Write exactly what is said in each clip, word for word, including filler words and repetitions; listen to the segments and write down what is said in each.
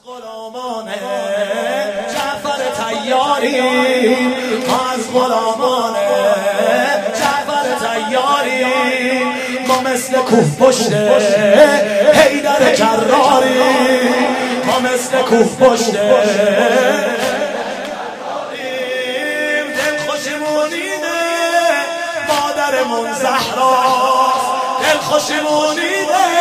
غلامان جعفر طیاری، ما از غلامان جعفر طیاری، ما مثل کوه پشت حیدر کراری، ما مثل کوه پشت دل خوشمونینه مادرمون زهراست، دل خوشمونینه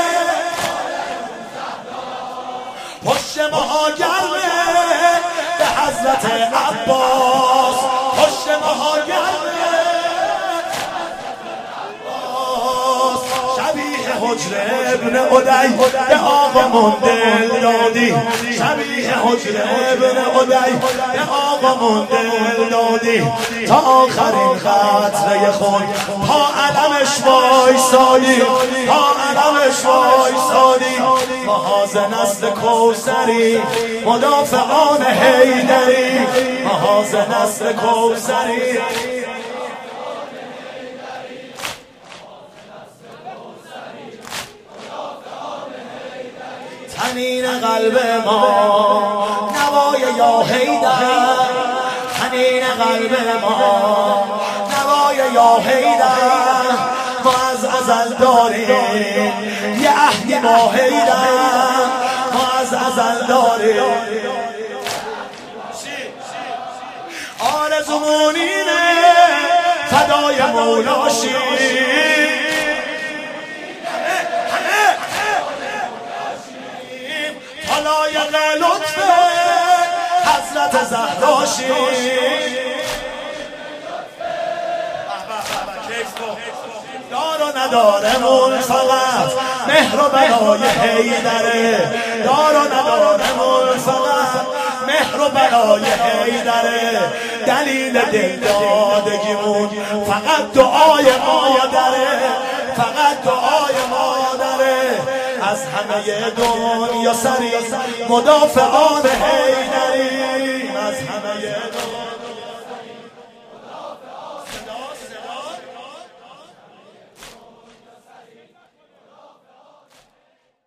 پشت ماها گرمه به حضرت عباس، پشت ماها گرمه شبیه حجر ابن عدی به آقامون دل دادی، شبیه حجر ابن عدی به آقامون دل دادی، تا آخرین قطره خون تا علمش وایسادی، تا علمش وایسادی، محاذ نسل کوثری مدافعان حیدری، محاذ نسل کوثری تنین قلب ما نوای یا حیدر، تنین قلب ما نوای یا حیدر، ما از ازل داریم یه عهدی با حیدر، ما از ازل داریم آرزومون اینه فدای مولا شیم، لایق لطف حضرت زهرا شیم، دار و ندارمون فقط مهر و بلای حیدره، دار و ندارمون فقط مهر و بلای حیدره، دلیل دل دادگیمون فقط دعای مادره، فقط دعای مادره، از همه دنیا سری مدافعان حیدری.